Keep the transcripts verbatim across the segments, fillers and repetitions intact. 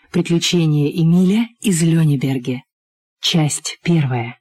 Приключения Эмиля из Лённеберге. Часть первая.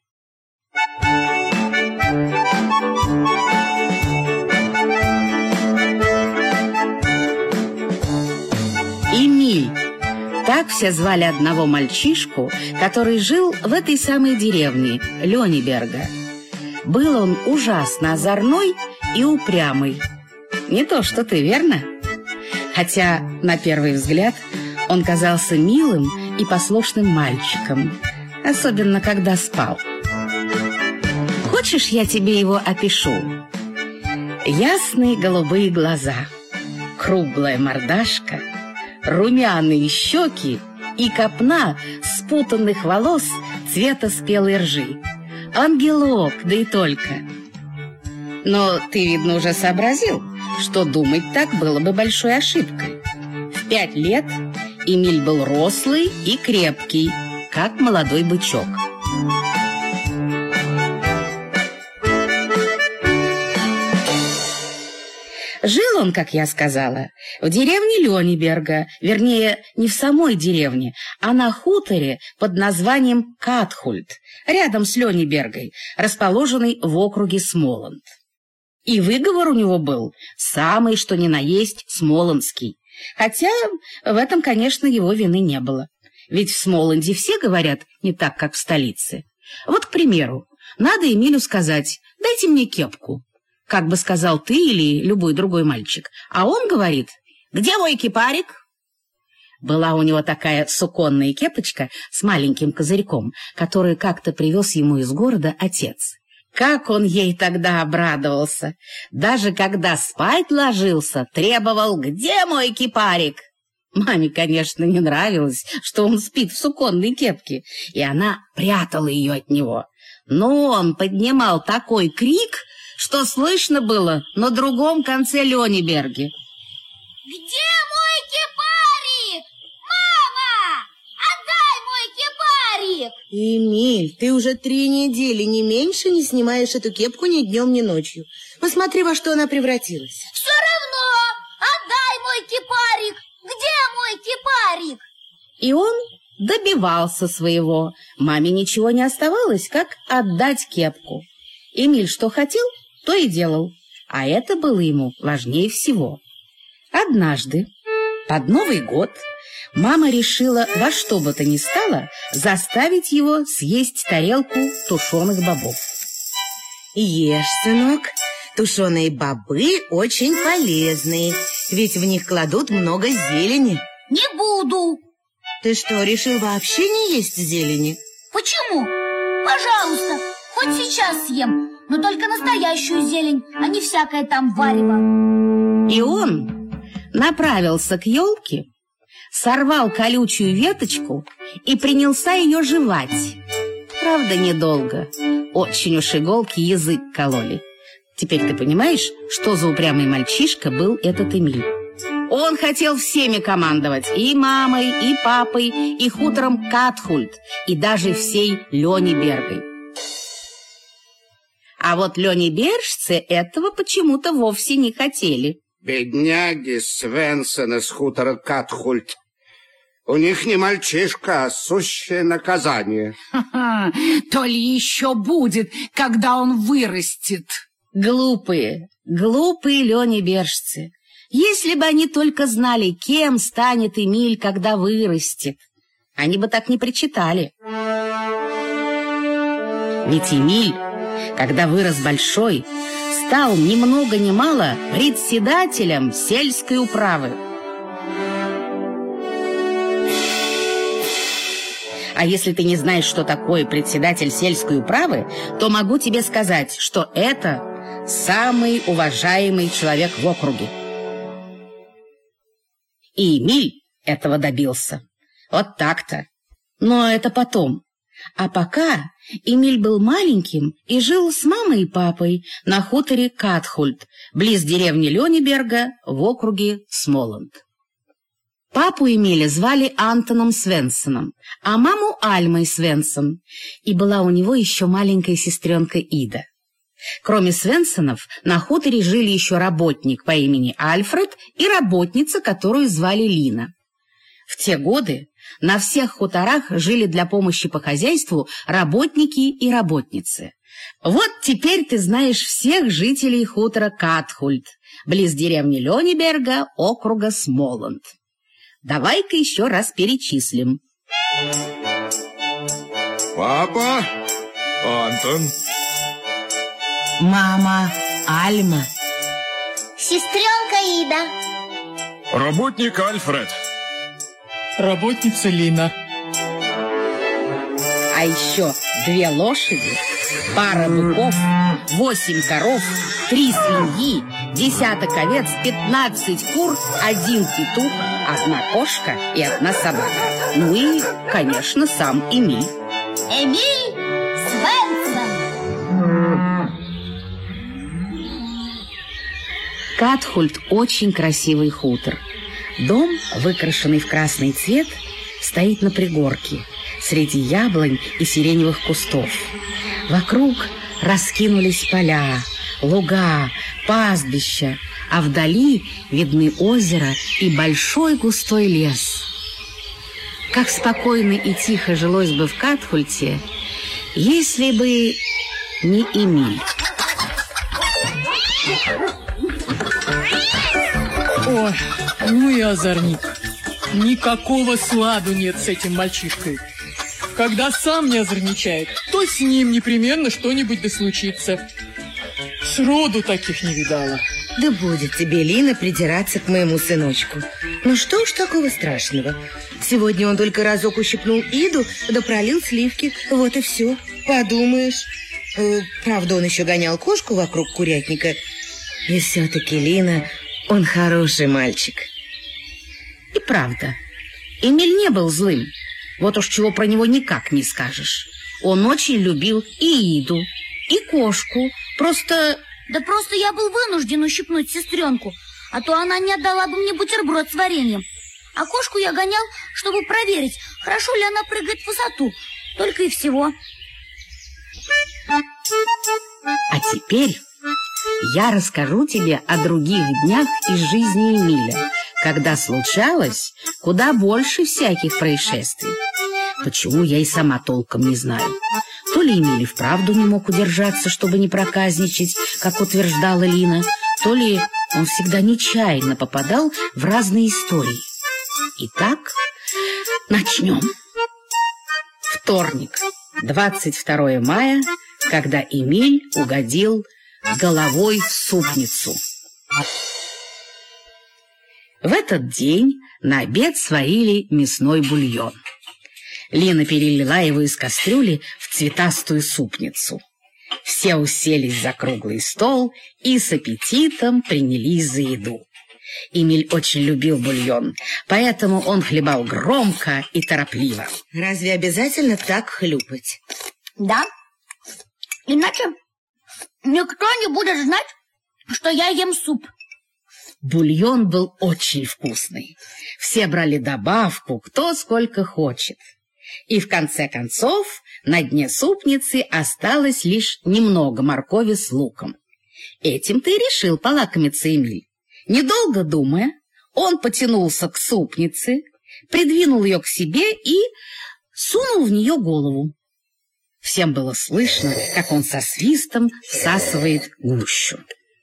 Эмиль. Так все звали одного мальчишку, который жил в этой самой деревне Лённеберга. Был он ужасно озорной и упрямый. Не то что ты, верно? Хотя, на первый взгляд, он казался милым и послушным мальчиком, особенно когда спал. Хочешь, я тебе его опишу? Ясные голубые глаза, круглая мордашка, румяные щеки и копна спутанных волос цвета спелой ржи. Ангелок, да и только. Но ты, видно, уже сообразил, что думать так было бы большой ошибкой. В пять лет Эмиль был рослый и крепкий, как молодой бычок. Жил он, как я сказала, в деревне Лённеберга, вернее, не в самой деревне, а на хуторе под названием Катхульт, рядом с Лённебергой, расположенный в округе Смоланд. И выговор у него был самый, что ни на есть, смоландский. Хотя в этом, конечно, его вины не было. Ведь в Смоланде все говорят не так, как в столице. Вот, к примеру, надо Эмилю сказать: «Дайте мне кепку», как бы сказал ты или любой другой мальчик. А он говорит: «Где мой кипарик?» Была у него такая суконная кепочка с маленьким козырьком, которую как-то привез ему из города отец. Как он ей тогда обрадовался! Даже когда спать ложился, требовал: «Где мой кипарик?» Маме, конечно, не нравилось, что он спит в суконной кепке, и она прятала ее от него. Но он поднимал такой крик, что слышно было на другом конце Лённеберги. «Где мой кипарик? Мама! Отдай мой кипарик!» Эмиль, ты уже три недели не меньше не снимаешь эту кепку ни днем, ни ночью. Посмотри, во что она превратилась. Все равно! Отдай мой кипарик! Где мой кипарик? И он добивался своего. Маме ничего не оставалось, как отдать кепку. Эмиль что хотел, то и делал, а это было ему важнее всего. Однажды, под Новый год, мама решила во что бы то ни стало заставить его съесть тарелку тушеных бобов. Ешь, сынок, тушеные бобы очень полезные, ведь в них кладут много зелени. Не буду. Ты что, решил вообще не есть зелени? Почему? Пожалуйста, хоть сейчас съем, но только настоящую зелень, а не всякое там варево. И он направился к елке, сорвал колючую веточку и принялся ее жевать. Правда, недолго. Очень уж иголки язык кололи. Теперь ты понимаешь, что за упрямый мальчишка был этот Эмиль. Он хотел всеми командовать, и мамой, и папой, и хутором Катхульт, и даже всей Лённебергой. А вот лённебержцы этого почему-то вовсе не хотели. Бедняги Свенсены с хутора Катхульт. У них не мальчишка, а сущее наказание. Ха-ха, то ли еще будет, когда он вырастет. Глупые, глупые лённебержцы. Если бы они только знали, кем станет Эмиль, когда вырастет, они бы так не причитали. Ведь Эмиль, когда вырос большой, стал ни много ни мало председателем сельской управы. А если ты не знаешь, что такое председатель сельской управы, то могу тебе сказать, что это самый уважаемый человек в округе. И Эмиль этого добился. Вот так-то. Но это потом. А пока Эмиль был маленьким и жил с мамой и папой на хуторе Катхульт, близ деревни Лённеберга в округе Смоланд. Папу Эмиля звали Антоном Свенсоном, а маму Альмой Свенсон, и была у него еще маленькая сестренка Ида. Кроме Свенсонов, на хуторе жили еще работник по имени Альфред и работница, которую звали Лина. В те годы на всех хуторах жили для помощи по хозяйству работники и работницы. Вот теперь ты знаешь всех жителей хутора Катхульт, близ деревни Лёнеберга, округа Смоланд. Давай-ка еще раз перечислим. Папа Антон. Мама Альма. Сестренка Ида. Работник Альфред. Работница Лина. А еще две лошади, пара быков, восемь коров, три свиньи, десяток овец, пятнадцать кур, один петух, одна кошка и одна собака. Ну и, конечно, сам Эмиль. Эмиль Свенсон. Катхульт очень красивый хутор. Дом, выкрашенный в красный цвет, стоит на пригорке, среди яблонь и сиреневых кустов. Вокруг раскинулись поля, луга, пастбища, а вдали видны озеро и большой густой лес. Как спокойно и тихо жилось бы в Катхульте, если бы не Эмиль. Ой, ну и озорник. Никакого сладу нет с этим мальчишкой. Когда сам не озорничает, то с ним непременно что-нибудь да случится. Сроду таких не видала. Да будет тебе, Лина, придираться к моему сыночку. Ну что уж такого страшного. Сегодня он только разок ущипнул Иду, да пролил сливки. Вот и все. Подумаешь. Э, правда, он еще гонял кошку вокруг курятника. И все-таки, Лина, он хороший мальчик. И правда, Эмиль не был злым. Вот уж чего про него никак не скажешь. Он очень любил и Иду, и кошку. Просто... Да просто я был вынужден ущипнуть сестренку, а то она не отдала бы мне бутерброд с вареньем. А кошку я гонял, чтобы проверить, хорошо ли она прыгает в высоту. Только и всего. А теперь я расскажу тебе о других днях из жизни Эмиля, когда случалось куда больше всяких происшествий. Почему, я и сама толком не знаю. То ли Эмиль и вправду не мог удержаться, чтобы не проказничать, как утверждала Лина, то ли он всегда нечаянно попадал в разные истории. Итак, начнем. Вторник, двадцать второе мая, когда Эмиль угодил головой в супницу. В этот день на обед сварили мясной бульон. Лина перелила его из кастрюли в цветастую супницу. Все уселись за круглый стол и с аппетитом принялись за еду. Эмиль очень любил бульон, поэтому он хлебал громко и торопливо. Разве обязательно так хлюпать? Да. Иначе никто не будет знать, что я ем суп. Бульон был очень вкусный. Все брали добавку, кто сколько хочет. И в конце концов на дне супницы осталось лишь немного моркови с луком. Этим-то и решил полакомиться Эмиль. Недолго думая, он потянулся к супнице, придвинул ее к себе и сунул в нее голову. Всем было слышно, как он со свистом всасывает гущу.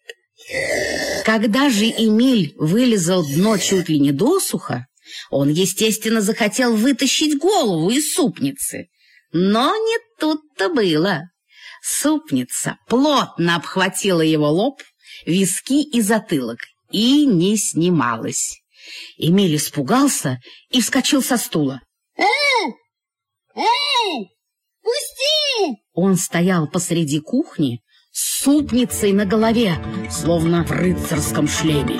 Когда же Эмиль вылизал дно чуть ли не досуха, он, естественно, захотел вытащить голову из супницы. Но не тут-то было. Супница плотно обхватила его лоб, виски и затылок и не снималась. Эмиль испугался и вскочил со стула. Эй! Эй! Пусти! Он стоял посреди кухни с супницей на голове, словно в рыцарском шлеме.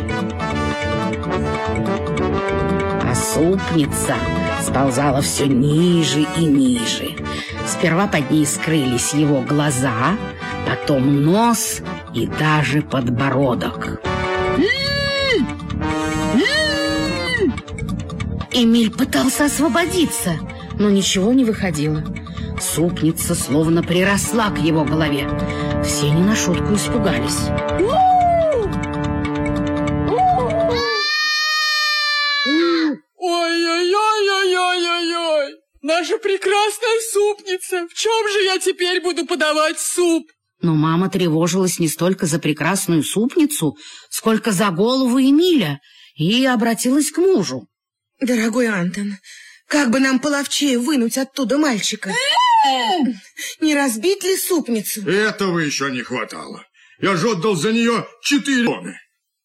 А супница сползала все ниже и ниже. Сперва под ней скрылись его глаза, потом нос и даже подбородок. Эмиль пытался освободиться, но ничего не выходило. Супница словно приросла к его голове. Все не на шутку испугались. Ой-ой-ой! Наша прекрасная супница! В чем же я теперь буду подавать суп? Но мама тревожилась не столько за прекрасную супницу, сколько за голову Эмиля, и обратилась к мужу. Дорогой Антон, как бы нам половчее вынуть оттуда мальчика? Не разбить ли супницу? Этого еще не хватало. Я же отдал за нее четыре тонны.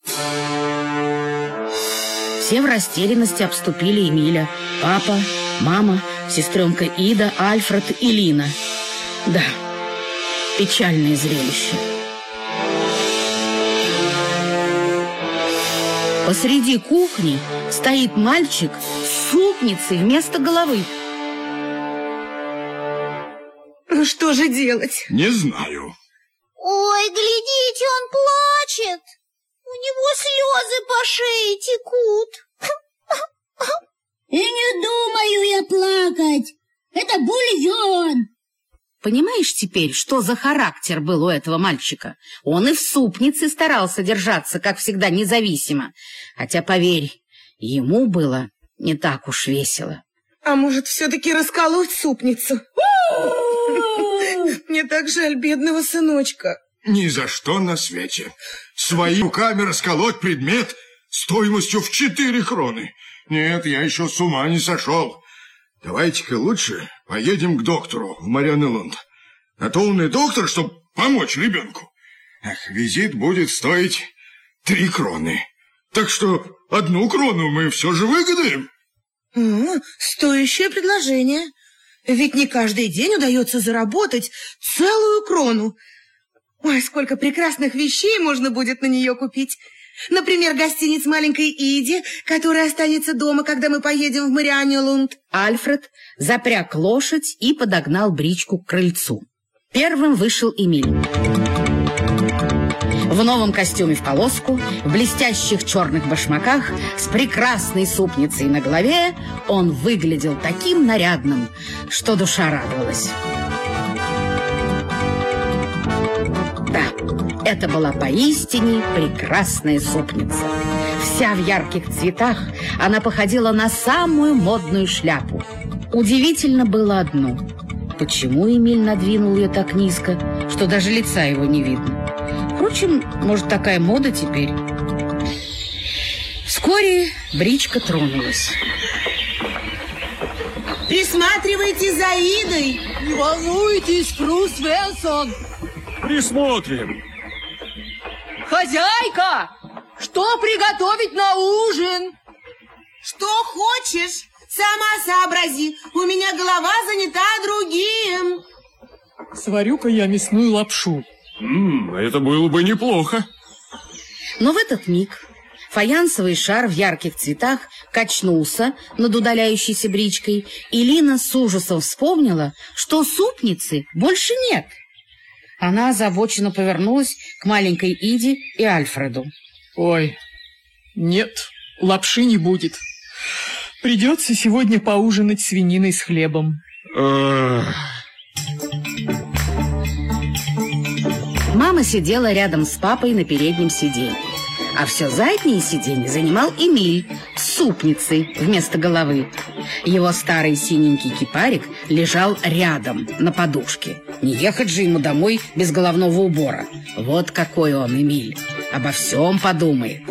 Все в растерянности обступили Эмиля. Папа, мама, сестренка Ида, Альфред и Лина. Да, печальное зрелище. Посреди кухни стоит мальчик с супницей вместо головы. Ну что же делать? Не знаю. Ой, глядите, он плачет. У него слезы по шее текут. И не думаю я плакать. Это бульон. Понимаешь теперь, что за характер был у этого мальчика? Он и в супнице старался держаться, как всегда, независимо. Хотя, поверь, ему было не так уж весело. А может, все-таки расколоть супницу? Мне так жаль бедного сыночка. Ни за что на свете. Своими руками расколоть предмет стоимостью в четыре кроны. Нет, я еще с ума не сошел. Давайте-ка лучше поедем к доктору в Марианелунд. А то умный доктор, чтобы помочь ребенку. Ах, визит будет стоить три кроны. Так что одну крону мы все же выгодаем. А, стоящее предложение. Ведь не каждый день удается заработать целую крону. Ой, сколько прекрасных вещей можно будет на нее купить. Например, гостиниц маленькой Иди, которая останется дома, когда мы поедем в Марианелунд. Альфред запряг лошадь и подогнал бричку к крыльцу. Первым вышел Эмиль. В новом костюме в полоску, в блестящих черных башмаках, с прекрасной супницей на голове, он выглядел таким нарядным, что душа радовалась. Да, это была поистине прекрасная супница. Вся в ярких цветах, она походила на самую модную шляпу. Удивительно было одно. Почему Эмиль надвинул ее так низко, что даже лица его не видно? Впрочем, может, такая мода теперь. Вскоре бричка тронулась. Присматривайте за Идой. Не волнуйтесь, фру Свенсон. Присмотрим. Хозяйка, что приготовить на ужин? Что хочешь, сама сообрази. У меня голова занята другим. Сварю-ка я мясную лапшу. М-м, это было бы неплохо. Но в этот миг фаянсовый шар в ярких цветах качнулся над удаляющейся бричкой, и Лина с ужасом вспомнила, что супницы больше нет. Она озабоченно повернулась к маленькой Иде и Альфреду. Ой, нет, лапши не будет. Придется сегодня поужинать свининой с хлебом. Мама сидела рядом с папой на переднем сиденье, а все заднее сиденье занимал Эмиль с супницей вместо головы. Его старый синенький кипарик лежал рядом на подушке. Не ехать же ему домой без головного убора. Вот какой он, Эмиль, обо всем подумает.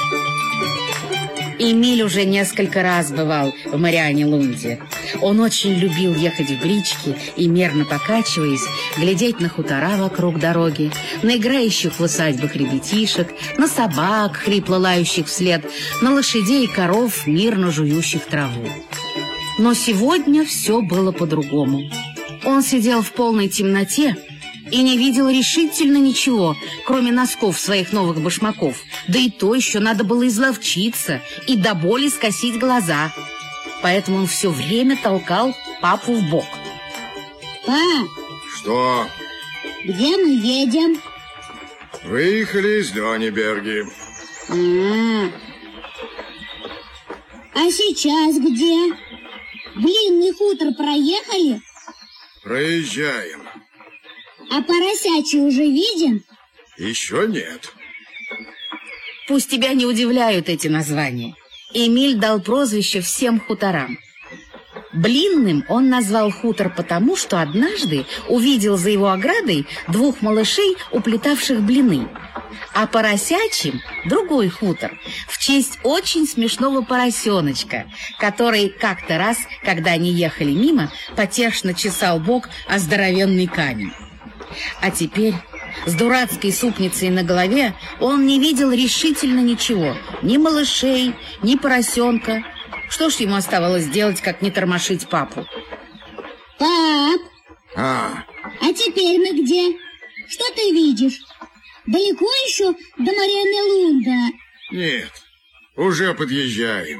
Эмиль уже несколько раз бывал в Марианелунде. Он очень любил ехать в бричке и, мерно покачиваясь, глядеть на хутора вокруг дороги, на играющих в усадьбах ребятишек, на собак, хрипло лающих вслед, на лошадей и коров, мирно жующих траву. Но сегодня все было по-другому. Он сидел в полной темноте и не видел решительно ничего, кроме носков своих новых башмаков. Да и то еще надо было изловчиться и до боли скосить глаза. Поэтому он все время толкал папу в бок. Пап! Что? Где мы едем? Выехали из Лёнеберги. А, а сейчас где? Длинный хутор проехали? Проезжаем. А поросячий уже виден? Еще нет. Пусть тебя не удивляют эти названия. Эмиль дал прозвище всем хуторам. Блинным он назвал хутор потому, что однажды увидел за его оградой двух малышей, уплетавших блины, а поросячьим — другой хутор, в честь очень смешного поросеночка, который как-то раз, когда они ехали мимо, потешно чесал бок о здоровенный камень. А теперь с дурацкой супницей на голове он не видел решительно ничего, ни малышей, ни поросенка. Что ж ему оставалось делать, как не тормошить папу? Пап, А, а теперь мы где? Что ты видишь? Далеко еще до Марианелунда? нет, уже подъезжаем.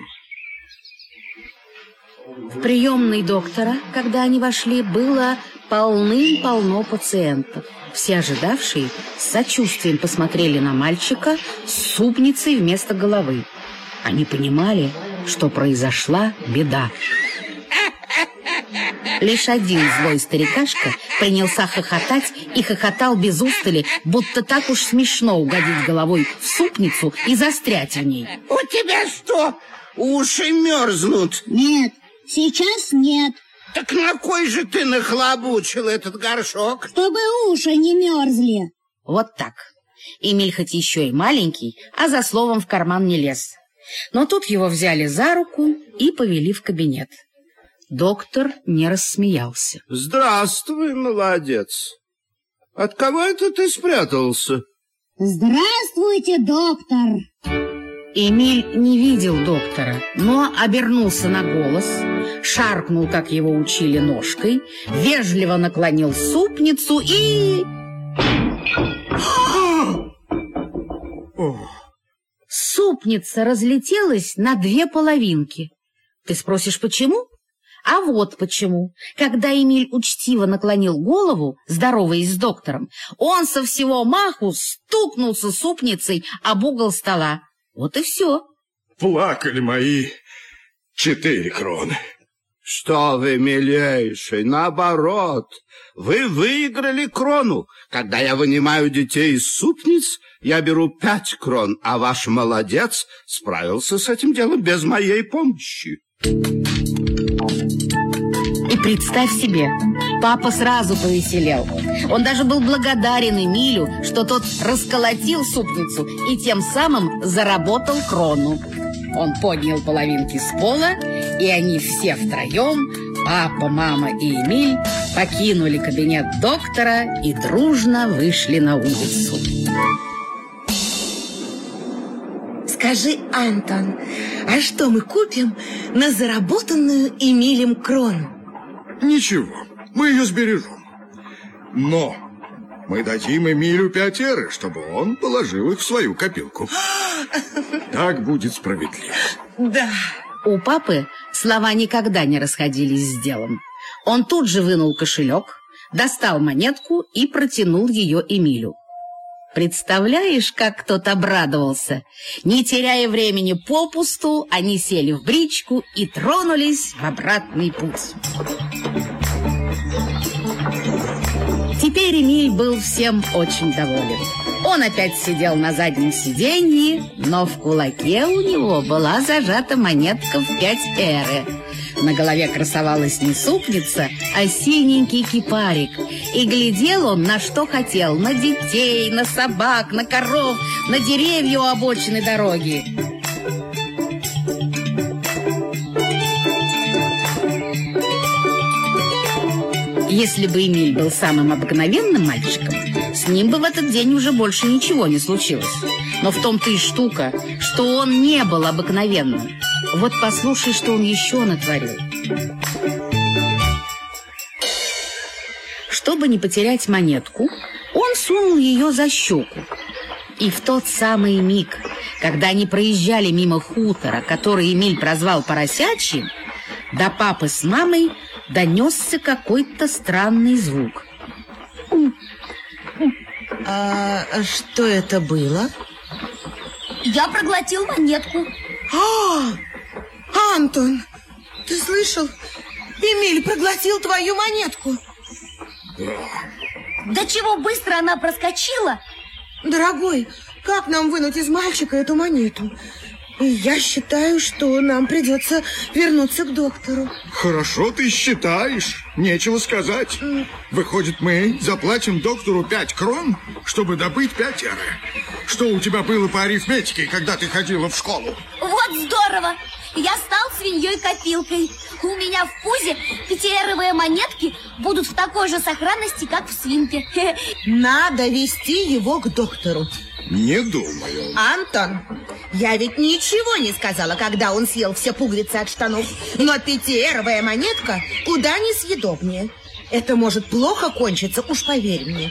В приемной доктора, когда они вошли, было полным-полно пациентов. Все ожидавшие с сочувствием посмотрели на мальчика с супницей вместо головы. Они понимали, что произошла беда. Лишь один злой старикашка принялся хохотать и хохотал без устали, будто так уж смешно угодить головой в супницу и застрять в ней. У тебя что, уши мерзнут? Нет, сейчас нет. Так на кой же ты нахлобучил этот горшок? Чтобы уши не мерзли. Вот так. Эмиль хоть еще и маленький, а за словом в карман не лез. Но тут его взяли за руку и повели в кабинет. Доктор не рассмеялся. Здравствуй, молодец. От кого это ты спрятался? Здравствуйте, доктор. Эмиль не видел доктора, но обернулся на голос, шаркнул, как его учили, ножкой, вежливо наклонил супницу и... Супница разлетелась на две половинки. Ты спросишь, почему? А вот почему. Когда Эмиль учтиво наклонил голову, здороваясь с доктором, он со всего маху стукнулся супницей об угол стола. Вот и все. Плакали мои четыре кроны. Что вы, милейший, наоборот. Вы выиграли крону. Когда я вынимаю детей из супниц, я беру пять крон, а ваш молодец справился с этим делом без моей помощи. И представь себе, папа сразу повеселел. Он даже был благодарен Эмилю, что тот расколотил супницу и тем самым заработал крону. Он поднял половинки с пола, и они все втроем, папа, мама и Эмиль, покинули кабинет доктора и дружно вышли на улицу. Скажи, Антон, а что мы купим на заработанную Эмилем крону? Ничего, мы ее сбережем. Но мы дадим Эмилю пять эры, чтобы он положил их в свою копилку. Так будет справедливо. Да. У папы слова никогда не расходились с делом. Он тут же вынул кошелек, достал монетку и протянул ее Эмилю. Представляешь, как тот обрадовался? Не теряя времени попусту, они сели в бричку и тронулись в обратный путь. Теперь Эмиль был всем очень доволен. Он опять сидел на заднем сиденье, но в кулаке у него была зажата монетка в пять эры. На голове красовалась не супница, а синенький кипарик. И глядел он на что хотел: на детей, на собак, на коров, на деревья у обочины дороги. Если бы Эмиль был самым обыкновенным мальчиком, с ним бы в этот день уже больше ничего не случилось. Но в том-то и штука, что он не был обыкновенным. Вот послушай, что он еще натворил. Чтобы не потерять монетку, он сунул ее за щеку. И в тот самый миг, когда они проезжали мимо хутора, который Эмиль прозвал поросячьим, до папы с мамой донесся какой-то странный звук. А что это было? Я проглотил монетку. А, Антон, ты слышал? Эмиль проглотил твою монетку. Да чего быстро она проскочила? Дорогой, как нам вынуть из мальчика эту монету? Я считаю, что нам придется вернуться к доктору. Хорошо ты считаешь. Нечего сказать. Выходит, мы заплатим доктору пять крон, чтобы добыть пять эры. Что у тебя было по арифметике, когда ты ходила в школу? Вот здорово! Я стал свиньей-копилкой. У меня в пузе пятиэровые монетки будут в такой же сохранности, как в свинке. Надо вести его к доктору. Не думаю. Антон, я ведь ничего не сказала, когда он съел все пуговицы от штанов. Но пятиэровая монетка куда не съедобнее. Это может плохо кончиться, уж поверь мне.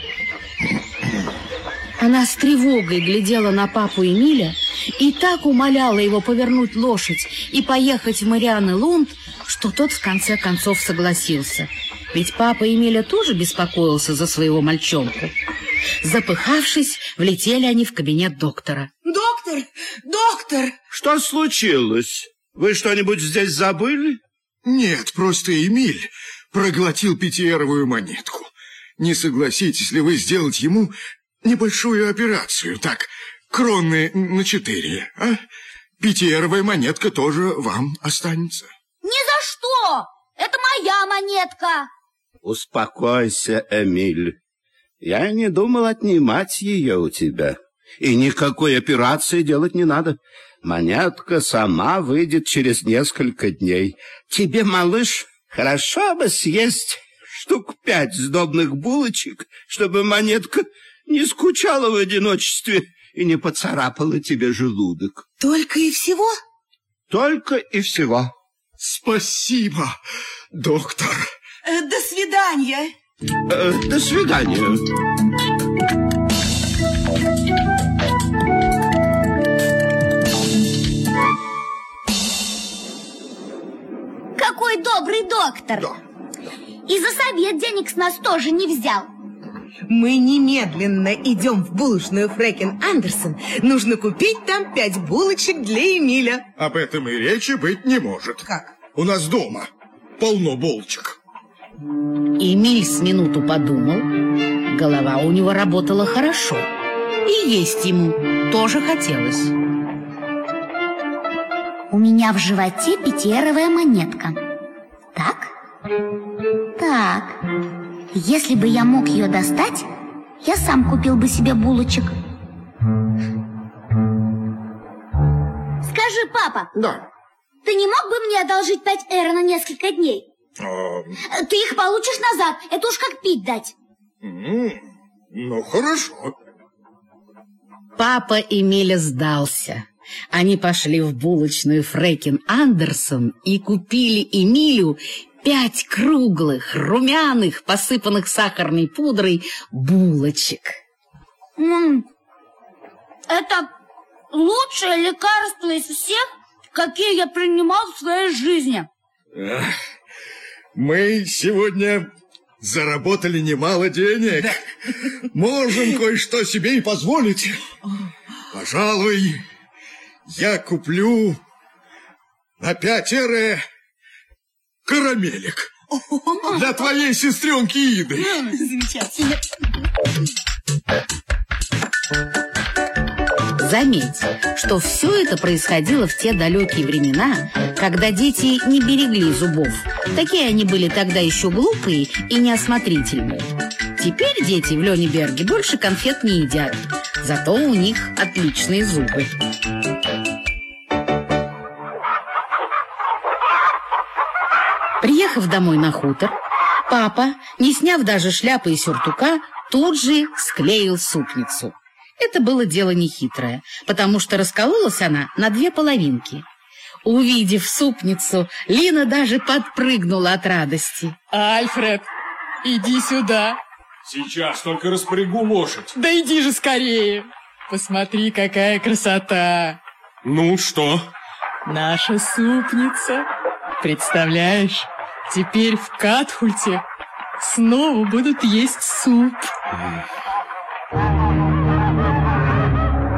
Она с тревогой глядела на папу Эмиля и так умоляла его повернуть лошадь и поехать в Марианне-Лунд, что тот в конце концов согласился. Ведь папа Эмиля тоже беспокоился за своего мальчонку. Запыхавшись, влетели они в кабинет доктора. Доктор! Доктор! Что случилось? Вы что-нибудь здесь забыли? Нет, просто Эмиль проглотил пятиэровую монетку. Не согласитесь ли вы сделать ему небольшую операцию? Так, кроны на четыре, а? Пятиэровая монетка тоже вам останется. Ни за что! Это моя монетка! Успокойся, Эмиль. Я не думал отнимать ее у тебя. И никакой операции делать не надо. Монетка сама выйдет через несколько дней. Тебе, малыш, хорошо бы съесть штук пять сдобных булочек, чтобы монетка не скучала в одиночестве и не поцарапала тебе желудок. Только и всего? Только и всего. Спасибо, доктор. Э, до свидания. Э, до свидания. Какой добрый доктор! Да. И за совет денег с нас тоже не взял. Мы немедленно идем в булочную Фрекен Андерсон. Нужно купить там пять булочек для Эмиля. Об этом и речи быть не может. Как? У нас дома полно булочек. Эмиль с минуту подумал. Голова у него работала хорошо. И есть ему тоже хотелось. У меня в животе пятиэровая монетка. Так? Так. Если бы я мог ее достать, я сам купил бы себе булочек. Скажи, папа. Да. Ты не мог бы мне одолжить пять эро на несколько дней? А... Ты их получишь назад. Это уж как пить дать. Mm, ну, хорошо. Папа Эмиля сдался. Они пошли в булочную Фрекен Андерсон и купили Эмилю пять круглых, румяных, посыпанных сахарной пудрой булочек. М-м, это лучшее лекарство из всех, какие я принимал в своей жизни. Эх, мы сегодня заработали немало денег. Да. Можем кое-что себе и позволить. Пожалуй, я куплю на пять эре карамелек для твоей сестренки Иды. Замечательно. Заметь, что все это происходило в те далекие времена, когда дети не берегли зубов. Такие они были тогда еще глупые и неосмотрительные. Теперь дети в Лёнеберге больше конфет не едят, зато у них отличные зубы. Приехав домой на хутор, папа, не сняв даже шляпы и сюртука, тут же склеил супницу. Это было дело нехитрое, потому что раскололась она на две половинки. Увидев супницу, Лина даже подпрыгнула от радости. Альфред, иди сюда. Сейчас только распрягу лошадь. Да иди же скорее. Посмотри, какая красота. Ну, что? Наша супница. Представляешь, теперь в Катхульте снова будут есть суп.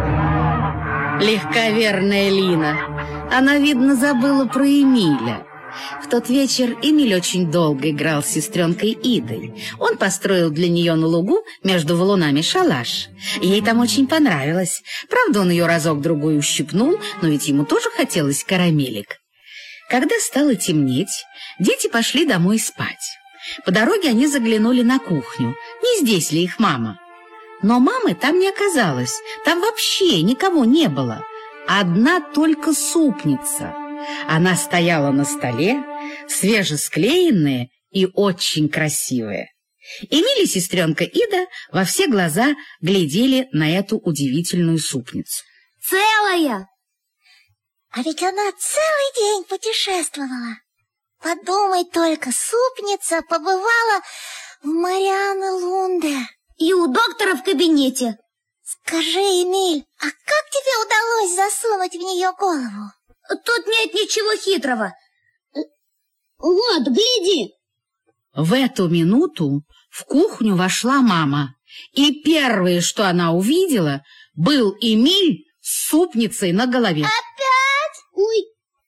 Легковерная Лина. Она, видно, забыла про Эмиля. В тот вечер Эмиль очень долго играл с сестренкой Идой. Он построил для нее на лугу между валунами шалаш. Ей там очень понравилось. Правда, он ее разок-другой ущипнул, но ведь ему тоже хотелось карамелек. Когда стало темнеть, дети пошли домой спать. По дороге они заглянули на кухню. Не здесь ли их мама? Но мамы там не оказалось. Там вообще никого не было. Одна только супница. Она стояла на столе, свежесклеенная и очень красивая. Эмиль и сестренка Ида во все глаза глядели на эту удивительную супницу. Целая! А ведь она целый день путешествовала. Подумай только, супница побывала в Марианне Лунде. И у доктора в кабинете. Скажи, Эмиль, а как тебе удалось засунуть в нее голову? Тут нет ничего хитрого. Вот, гляди. В эту минуту в кухню вошла мама, и первое, что она увидела, был Эмиль с супницей на голове. Опять? Ой.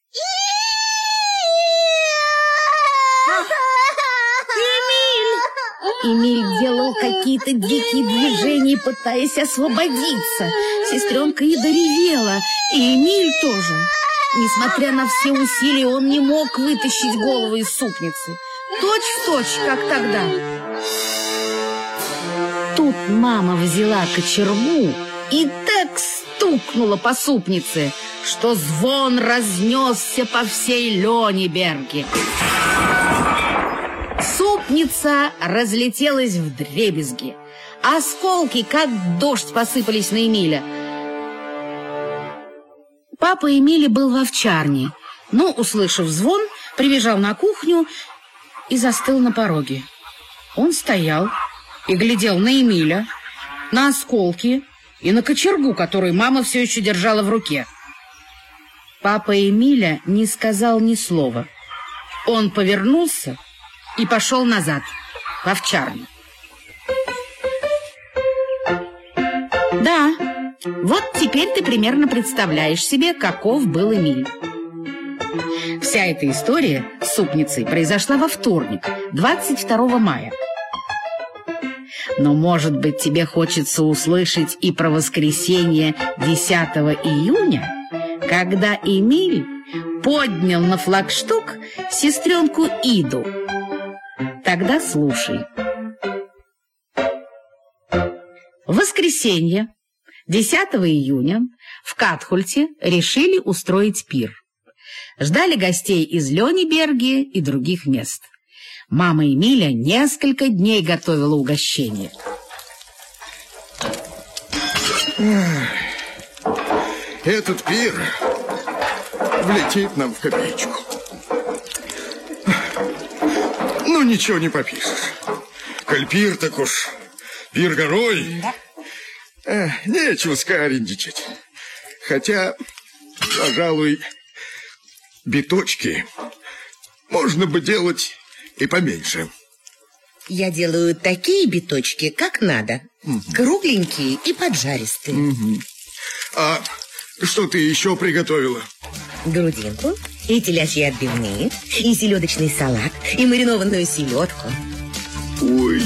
Эмиль делал какие-то дикие движения, пытаясь освободиться. Сестренка Ида ревела, и Эмиль тоже. Несмотря на все усилия, он не мог вытащить голову из супницы. Точь-в-точь, как тогда. Тут мама взяла кочергу и так стукнула по супнице, что звон разнесся по всей Лёнеберге. Супница разлетелась вдребезги. Осколки, как дождь, посыпались на Эмиля. Папа Эмиля был в овчарне, но, услышав звон, прибежал на кухню и застыл на пороге. Он стоял и глядел на Эмиля, на осколки и на кочергу, которую мама все еще держала в руке. Папа Эмиля не сказал ни слова. Он повернулся и пошел назад, в овчарню. Да, вот теперь ты примерно представляешь себе, каков был Эмиль. Вся эта история с супницей произошла во вторник, двадцать второго мая. Но, может быть, тебе хочется услышать и про воскресенье десятого июня, когда Эмиль поднял на флагшток сестренку Иду. Тогда слушай. В воскресенье, десятого июня, в Катхульте решили устроить пир. Ждали гостей из Лёнеберги и других мест. Мама Эмиля несколько дней готовила угощение. Этот пир влетит нам в копеечку. Ну, ничего не попишешь. Коль пир, так уж пир горой. Да. Э, нечего скаредничать. Хотя, пожалуй, биточки можно бы делать и поменьше. Я делаю такие биточки, как надо. Угу. Кругленькие и поджаристые. Угу. А что ты еще приготовила? Грудинку, и телячьи отбивные, и селедочный салат, и маринованную селедку. Ой.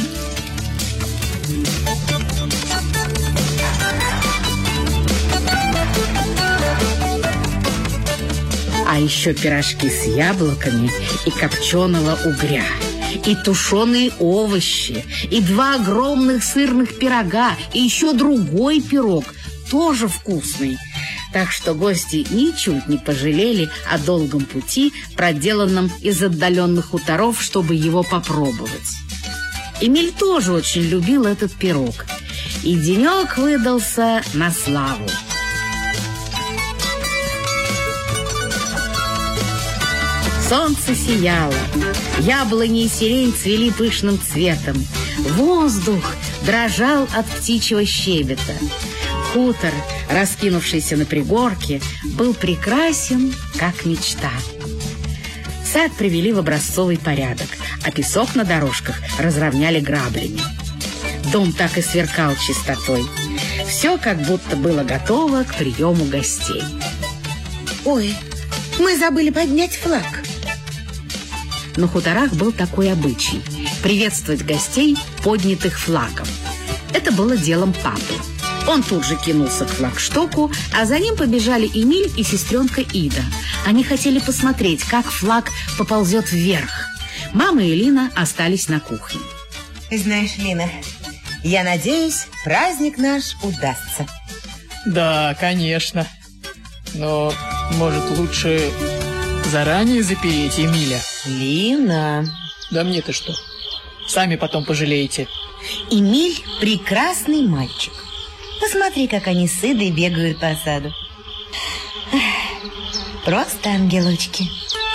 А еще пирожки с яблоками и копченого угря, и тушеные овощи, и два огромных сырных пирога, и еще другой пирог, тоже вкусный. Так что гости ничуть не пожалели о долгом пути, проделанном из отдаленных хуторов, чтобы его попробовать. Эмиль тоже очень любил этот пирог, и денек выдался на славу. Солнце сияло, яблони и сирень цвели пышным цветом, воздух дрожал от птичьего щебета. Хутор, раскинувшийся на пригорке, был прекрасен, как мечта. Сад привели в образцовый порядок, а песок на дорожках разровняли граблями. Дом так и сверкал чистотой. Все как будто было готово к приему гостей. Ой, мы забыли поднять флаг. На хуторах был такой обычай – приветствовать гостей, поднятых флагом. Это было делом папы. Он тут же кинулся к флагштоку, а за ним побежали Эмиль и сестренка Ида. Они хотели посмотреть, как флаг поползет вверх. Мама и Лина остались на кухне. Знаешь, Лина, я надеюсь, праздник наш удастся. Да, конечно. Но, может, лучше заранее запереть Эмиля? Лина. Да мне-то что? Сами потом пожалеете. Эмиль прекрасный мальчик. Посмотри, как они с Идой бегают по саду. Просто ангелочки.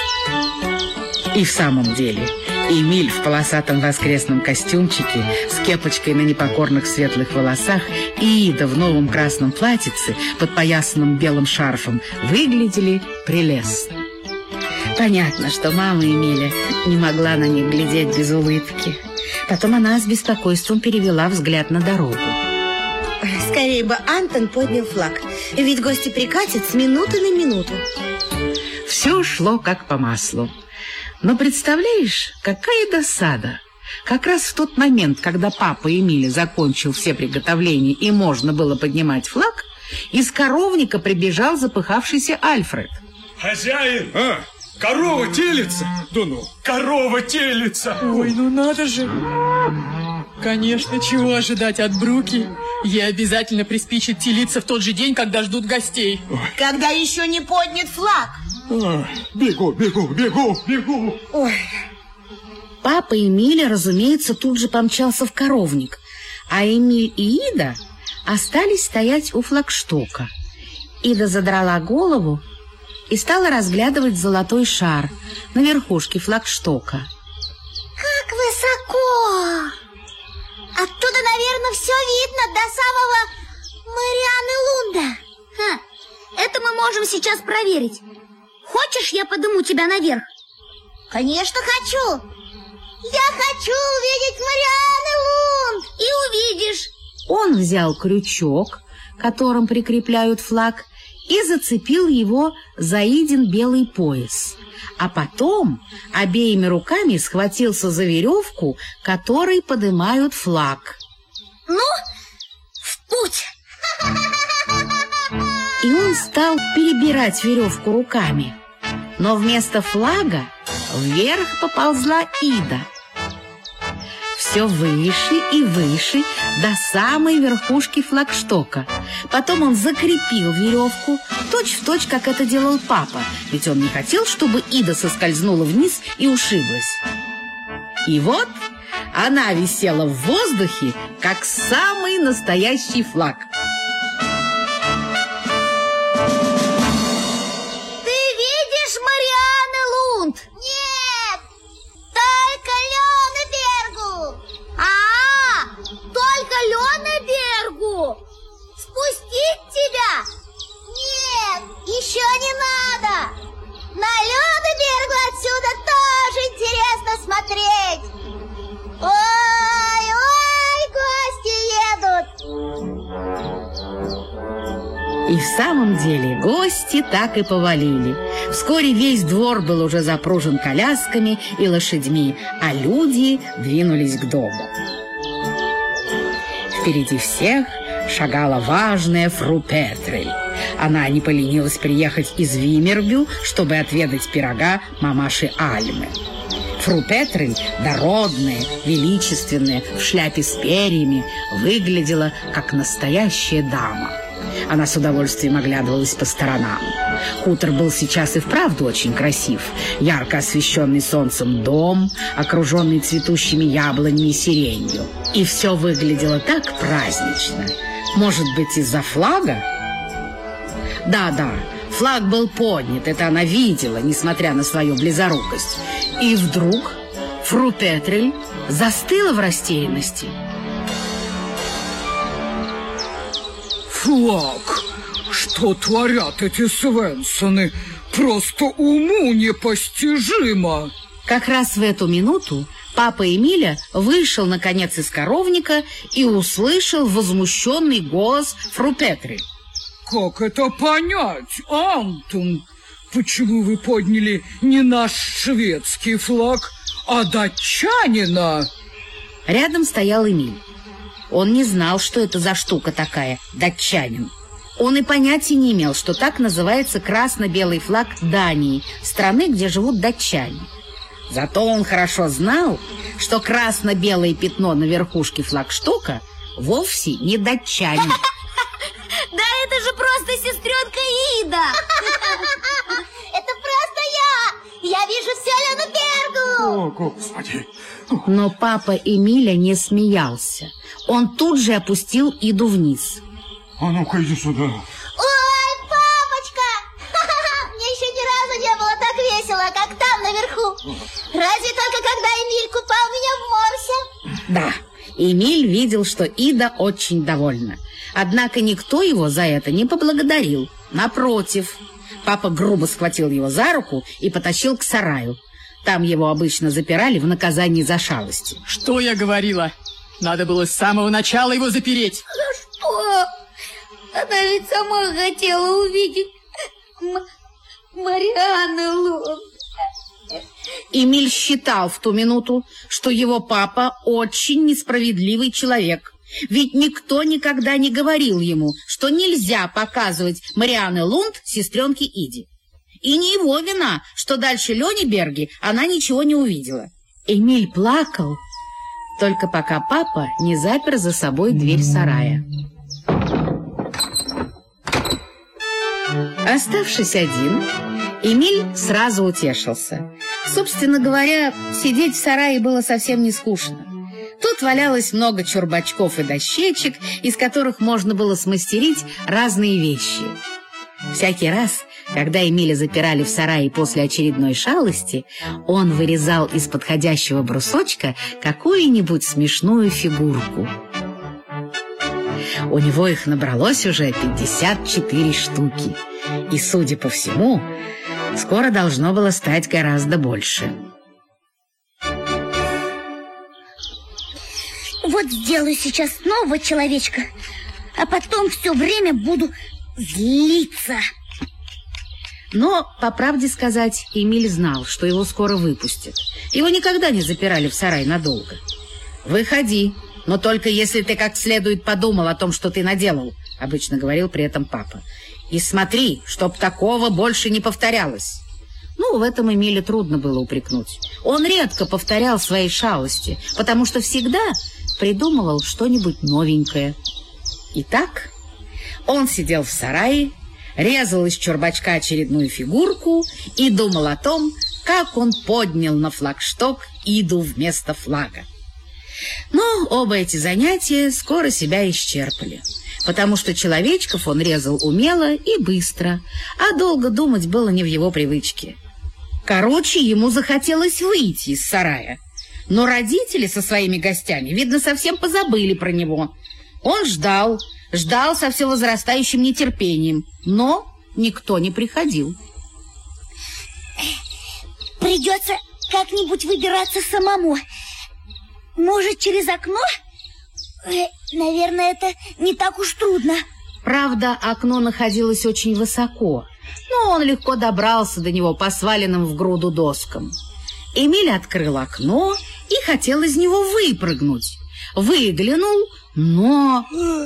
И в самом деле, Эмиль в полосатом воскресном костюмчике с кепочкой на непокорных светлых волосах и Ида в новом красном платьице, подпоясанном белым шарфом, выглядели прелестно. Понятно, что мама Эмиля не могла на них глядеть без улыбки. Потом она с беспокойством перевела взгляд на дорогу. Скорее бы Антон поднял флаг, ведь гости прикатят с минуты на минуту. Все шло как по маслу. Но представляешь, какая досада. Как раз в тот момент, когда папа Эмиля закончил все приготовления и можно было поднимать флаг, из коровника прибежал запыхавшийся Альфред. Хозяин! А, корова телится? Да ну, корова телится! Ой, ну надо же! Конечно, чего ожидать от Бруки? Ей обязательно приспичит телиться в тот же день, когда ждут гостей. Когда еще не поднят флаг. Ой, бегу, бегу, бегу, бегу. Ой. Папа Эмиля, разумеется, тут же помчался в коровник, а Эмиль и Ида остались стоять у флагштока. Ида задрала голову и стала разглядывать золотой шар на верхушке флагштока. Как высоко! Оттуда, наверное, все видно до самого Марианы Лунда. Ха, это мы можем сейчас проверить. Хочешь, я подниму тебя наверх? Конечно, хочу. Я хочу увидеть Марианы Лунд. И увидишь. Он взял крючок, которым прикрепляют флаг, и зацепил его за Идин белый пояс. А потом обеими руками схватился за веревку, которой поднимают флаг. Ну, в путь! И он стал перебирать веревку руками. Но вместо флага вверх поползла Ида. Все выше и выше, до самой верхушки флагштока. Потом он закрепил веревку, точь-в-точь, как это делал папа, ведь он не хотел, чтобы Ида соскользнула вниз и ушиблась. И вот она висела в воздухе, как самый настоящий флаг. Ты видишь Марианы Лунд? Нет, только Лёнебергу. А, только Лёнебергу. Спустить тебя? Нет, еще не надо. На Лёнебергу отсюда тоже интересно смотреть. Ой, ой, гости едут. И в самом деле гости так и повалили. Вскоре весь двор был уже запружен колясками и лошадьми, а люди двинулись к дому. Впереди всех шагала важная фру Петрель. Она не поленилась приехать из Виммербю, чтобы отведать пирога мамаши Альмы. Фру Петрель, дородная, величественная, в шляпе с перьями, выглядела как настоящая дама. Она с удовольствием оглядывалась по сторонам. Хутор был сейчас и вправду очень красив. Ярко освещенный солнцем дом, окруженный цветущими яблонями и сиренью. И все выглядело так празднично. Может быть, из-за флага? Да-да, флаг был поднят, это она видела, несмотря на свою близорукость. И вдруг фру Петрель застыла в растерянности. Флаг! Что творят эти Свенсоны? Просто уму непостижимо! Как раз в эту минуту папа Эмиля вышел, наконец, из коровника и услышал возмущенный голос фру Петрель. Как это понять, Антон? почему вы подняли не наш шведский флаг, а датчанина? Рядом стоял Эмиль. Он не знал, что это за штука такая, датчанин. Он и понятия не имел, что так называется красно-белый флаг Дании, страны, где живут датчане. Зато он хорошо знал, что красно-белое пятно на верхушке флагштока вовсе не датчане. Да это же просто сестренка Ида! Это просто я! Я вижу всю Лёнебергу! О, Господи! Но папа Эмиля не смеялся. Он тут же опустил Иду вниз. А ну-ка, иди сюда. Ой, папочка! Мне еще ни разу не было так весело, как там наверху. Разве только когда Эмиль купал меня в морсе? Да, Эмиль видел, что Ида очень довольна. Однако никто его за это не поблагодарил. Напротив, папа грубо схватил его за руку и потащил к сараю. Там его обычно запирали в наказании за шалости. Что я говорила? Надо было с самого начала его запереть. Что? Она ведь сама хотела увидеть М Марианну Лунд. Эмиль считал в ту минуту, что его папа очень несправедливый человек. Ведь никто никогда не говорил ему, что нельзя показывать Марианны Лунд сестренке Иде. И не его вина, что дальше Лёнеберги она ничего не увидела. Эмиль плакал, только пока папа не запер за собой дверь сарая. Оставшись один, Эмиль сразу утешился. Собственно говоря, сидеть в сарае было совсем не скучно. Тут валялось много чурбачков и дощечек, из которых можно было смастерить разные вещи. Всякий раз, когда Эмиля запирали в сарае после очередной шалости, он вырезал из подходящего брусочка какую-нибудь смешную фигурку. У него их набралось уже пятьдесят четыре штуки. И, судя по всему, скоро должно было стать гораздо больше. Вот сделаю сейчас нового человечка, а потом все время буду злиться. Но, по правде сказать, Эмиль знал, что его скоро выпустят. Его никогда не запирали в сарай надолго. «Выходи, но только если ты как следует подумал о том, что ты наделал», — обычно говорил при этом папа. «И смотри, чтоб такого больше не повторялось». Ну, в этом Эмиле трудно было упрекнуть. Он редко повторял свои шалости, потому что всегда придумывал что-нибудь новенькое. Итак, он сидел в сарае, резал из чурбачка очередную фигурку и думал о том, как он поднял на флагшток Иду вместо флага. Но оба эти занятия скоро себя исчерпали, потому что человечков он резал умело и быстро, а долго думать было не в его привычке. Короче, ему захотелось выйти из сарая, но родители со своими гостями, видно, совсем позабыли про него. Он ждал, ждал со все возрастающим нетерпением, но никто не приходил. Придется как-нибудь выбираться самому. Может, через окно? Наверное, это не так уж трудно. Правда, окно находилось очень высоко, но он легко добрался до него по сваленным в груду доскам. Эмиль открыл окно и хотел из него выпрыгнуть. Выглянул, но...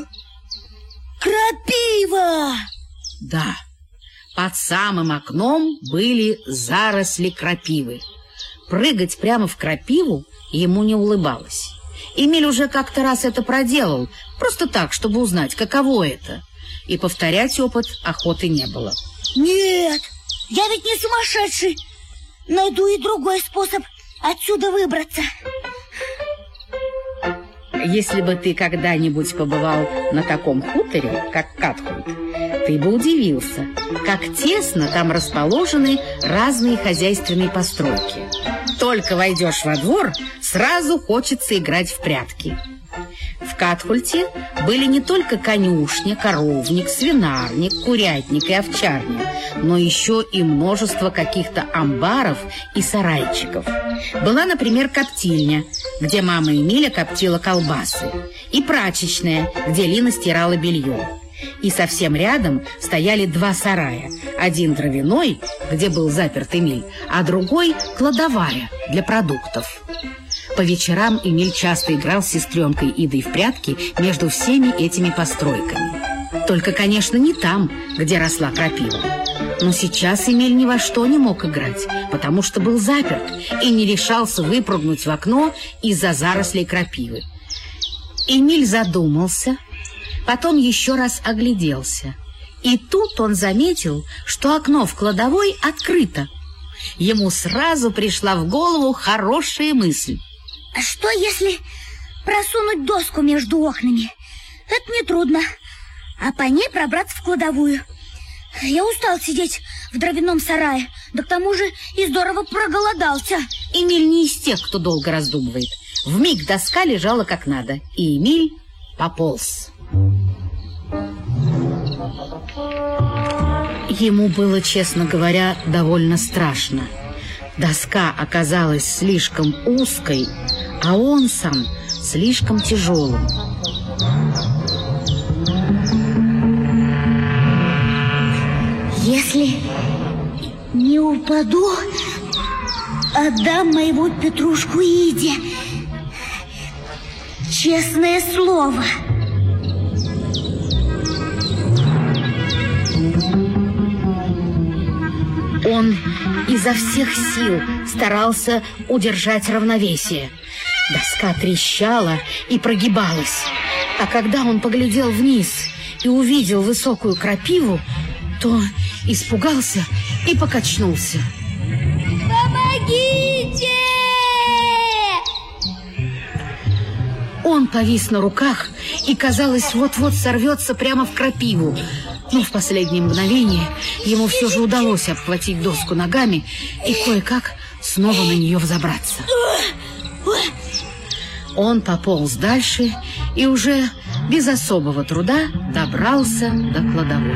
Крапива! Да, под самым окном были заросли крапивы. Прыгать прямо в крапиву ему не улыбалось. Эмиль уже как-то раз это проделал, просто так, чтобы узнать, каково это. И повторять опыт охоты не было. Нет, я ведь не сумасшедший. Найду и другой способ отсюда выбраться. Если бы ты когда-нибудь побывал на таком хуторе, как Катхульт, ты бы удивился, как тесно там расположены разные хозяйственные постройки. Только войдешь во двор, сразу хочется играть в прятки. В Катхульте были не только конюшня, коровник, свинарник, курятник и овчарня, но еще и множество каких-то амбаров и сарайчиков. Была, например, коптильня, где мама Эмиля коптила колбасы, и прачечная, где Лина стирала белье. и совсем рядом стояли два сарая. Один дровяной, где был заперт Эмиль, а другой кладовая для продуктов. По вечерам Эмиль часто играл с сестренкой Идой в прятки между всеми этими постройками. Только, конечно, не там, где росла крапива. Но сейчас Эмиль ни во что не мог играть, потому что был заперт и не решался выпрыгнуть в окно из-за зарослей крапивы. Эмиль задумался, потом еще раз огляделся. И тут он заметил, что окно в кладовой открыто. Ему сразу пришла в голову хорошая мысль. А что, если просунуть доску между окнами? Это нетрудно. А по ней пробраться в кладовую. Я устал сидеть в дровяном сарае, да к тому же и здорово проголодался. Эмиль не из тех, кто долго раздумывает. Вмиг доска лежала как надо, и Эмиль пополз. Ему было, честно говоря, довольно страшно. Доска оказалась слишком узкой, а он сам слишком тяжелым. Если не упаду, отдам моего Петрушку Иде. Честное слово. Он изо всех сил старался удержать равновесие. Доска трещала и прогибалась. А когда он поглядел вниз и увидел высокую крапиву, то испугался и покачнулся. Помогите! Он повис на руках и, казалось, вот-вот сорвется прямо в крапиву. Но в последнее мгновение ему все же удалось обхватить доску ногами и кое-как снова на нее взобраться. Он пополз дальше и уже без особого труда добрался до кладовой.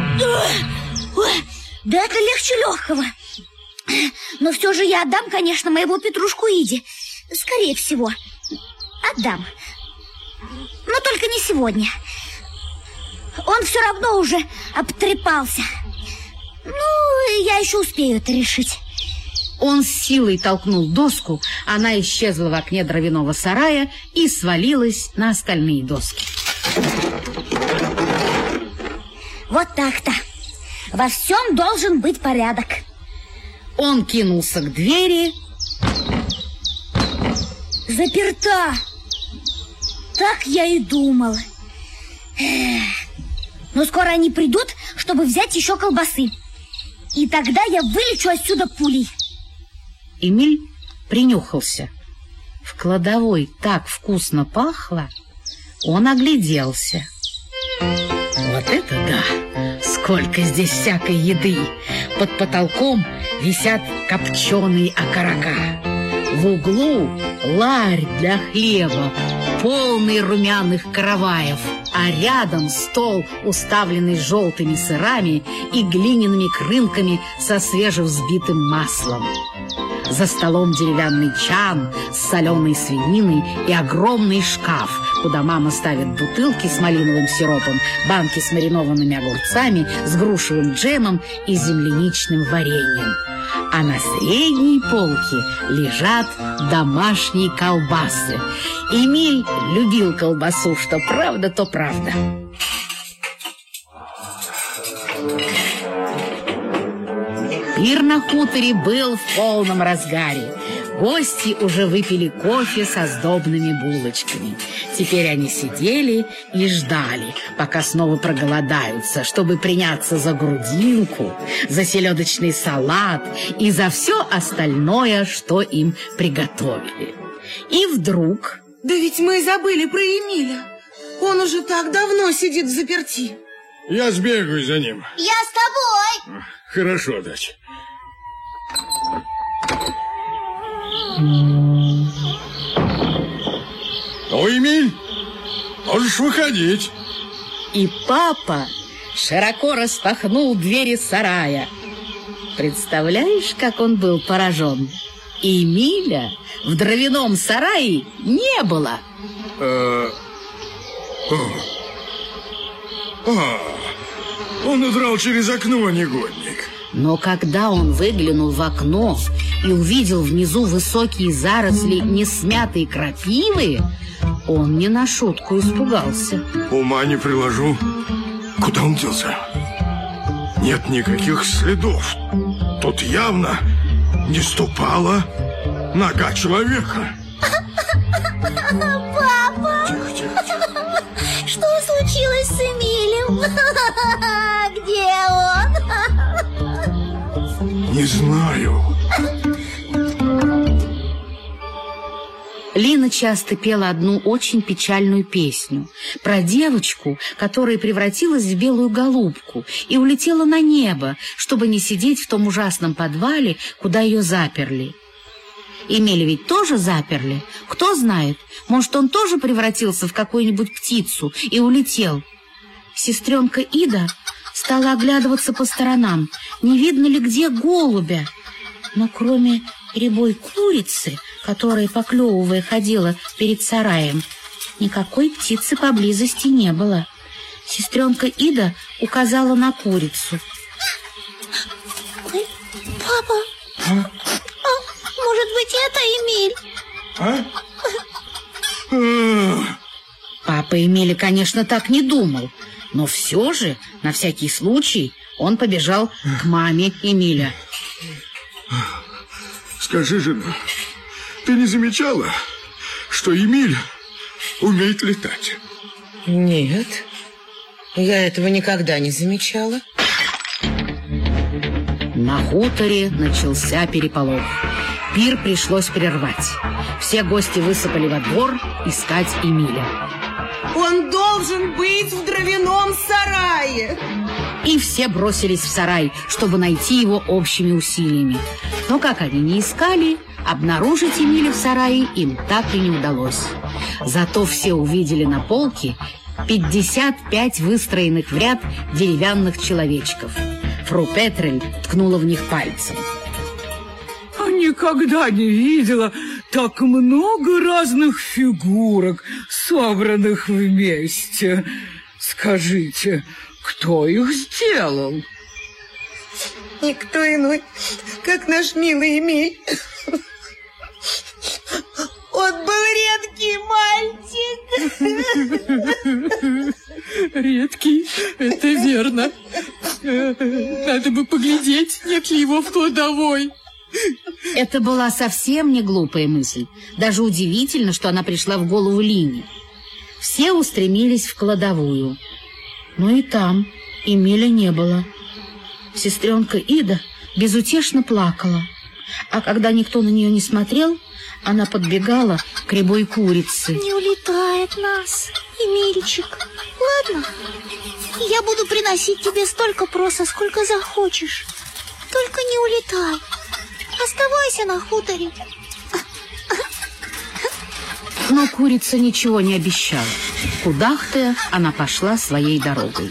Да это легче легкого. Но все же я отдам, конечно, моего Петрушку Иде. Скорее всего, отдам. Но только не сегодня. Он все равно уже обтрепался. Ну, я еще успею это решить. Он с силой толкнул доску, она исчезла в окне дровяного сарая и свалилась на остальные доски. Вот так-то. Во всем должен быть порядок. Он кинулся к двери. Заперта. Так я и думала. Но скоро они придут, чтобы взять еще колбасы. И тогда я вылечу отсюда пулей. Эмиль принюхался. В кладовой так вкусно пахло. Он огляделся. Вот это да! Сколько здесь всякой еды! Под потолком висят копченые окорока. В углу ларь для хлеба, полный румяных караваев, а рядом стол, уставленный желтыми сырами и глиняными крынками со свежевзбитым маслом. За столом деревянный чан с соленой свининой и огромный шкаф, куда мама ставит бутылки с малиновым сиропом, банки с маринованными огурцами, с грушевым джемом и земляничным вареньем. А на средней полке лежат домашние колбасы. Эмиль любил колбасу, что правда, то правда. Пир на хуторе был в полном разгаре. Гости уже выпили кофе со сдобными булочками. Теперь они сидели и ждали, пока снова проголодаются, чтобы приняться за грудинку, за селедочный салат и за все остальное, что им приготовили. И вдруг... Да ведь мы забыли про Эмиля. Он уже так давно сидит взаперти. Я сбегаю за ним. Я с тобой. Хорошо, дочь. Ну, Эмиль, можешь выходить. И папа широко распахнул двери сарая. Представляешь, как он был поражен? Эмиля в дровяном сарае не было. Э, А, он удрал через окно, негодник. Но когда он выглянул в окно и увидел внизу высокие заросли несмятой крапивы, он не на шутку испугался. Ума не приложу. Куда он делся? Нет никаких следов. Тут явно не ступала нога человека. Папа! Тихо, тихо, тихо. Что случилось с Эмилем? Где он? Не знаю. Лина часто пела одну очень печальную песню про девочку, которая превратилась в белую голубку и улетела на небо, чтобы не сидеть в том ужасном подвале, куда ее заперли. Эмиля ведь тоже заперли. Кто знает, может, он тоже превратился в какую-нибудь птицу и улетел. Сестренка Ида стала оглядываться по сторонам, не видно ли где голубя. Но кроме рябой курицы, которая, поклевывая, ходила перед сараем, никакой птицы поблизости не было. Сестренка Ида указала на курицу. Папа, а? А, может быть, это Эмиль? А? Папа Эмиля, конечно, так не думал, но все же, на всякий случай, он побежал к маме Эмиля. Скажи, жена, ты не замечала, что Эмиль умеет летать? Нет, я этого никогда не замечала. На хуторе начался переполох. Пир пришлось прервать. Все гости высыпали во двор искать Эмиля. Он должен быть в дровяном сарае. И все бросились в сарай, чтобы найти его общими усилиями. Но как они ни искали, обнаружить Эмиля в сарае им так и не удалось. Зато все увидели на полке пятьдесят пять выстроенных в ряд деревянных человечков. Фру Петрель ткнула в них пальцем. Никогда не видела так много разных фигурок, собранных вместе. Скажите, кто их сделал? Никто иной, как наш милый Эмиль. Он был редкий мальчик. Редкий, это верно. Надо бы поглядеть, нет ли его в кладовой. Это была совсем не глупая мысль. Даже удивительно, что она пришла в голову Лине. Все устремились в кладовую. Но и там Эмиля не было. Сестренка Ида безутешно плакала. А когда никто на нее не смотрел, она подбегала к рябой курице. Не улетает нас, Эмильчик. Ладно, я буду приносить тебе столько проса, сколько захочешь. Только не улетай. Оставайся на хуторе. Но курица ничего не обещала. Кудахтая, она пошла своей дорогой.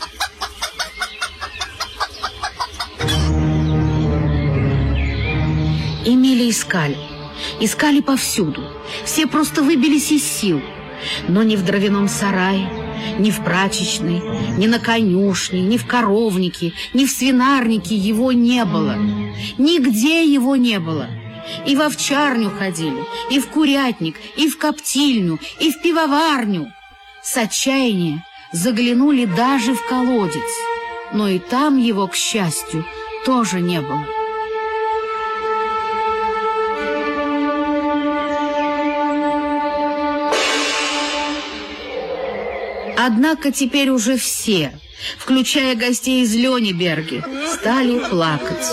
Эмиля искали. Искали повсюду. Все просто выбились из сил. Но ни в дровяном сарае, ни в прачечной, ни на конюшне, ни в коровнике, ни в свинарнике его не было. Нигде его не было. И в овчарню ходили, и в курятник, и в коптильню, и в пивоварню. С отчаяния заглянули даже в колодец. Но и там его, к счастью, тоже не было. Однако теперь уже все, включая гостей из Лёнеберге, стали плакать.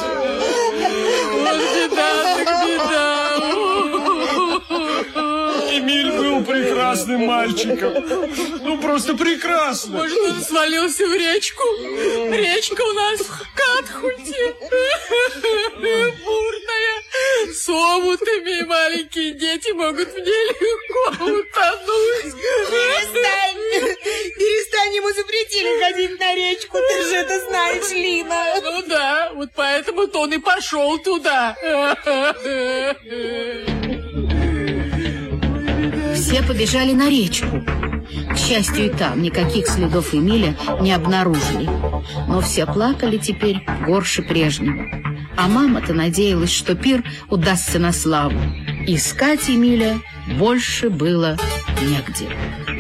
Эмиль был прекрасным мальчиком. Ну, просто прекрасно. Может, он свалился в речку? Речка у нас в Катхульте. Бурная. С омутами маленькие дети могут в ней легко утонуть. Перестань. Перестань, ему запретили ходить на речку. Ты же это знаешь, Лина. Ну да, вот поэтому-то он и пошел туда. Все побежали на речку. К счастью, и там никаких следов Эмиля не обнаружили. Но все плакали теперь горше прежнего. А мама-то надеялась, что пир удастся на славу. Искать Эмиля больше было негде.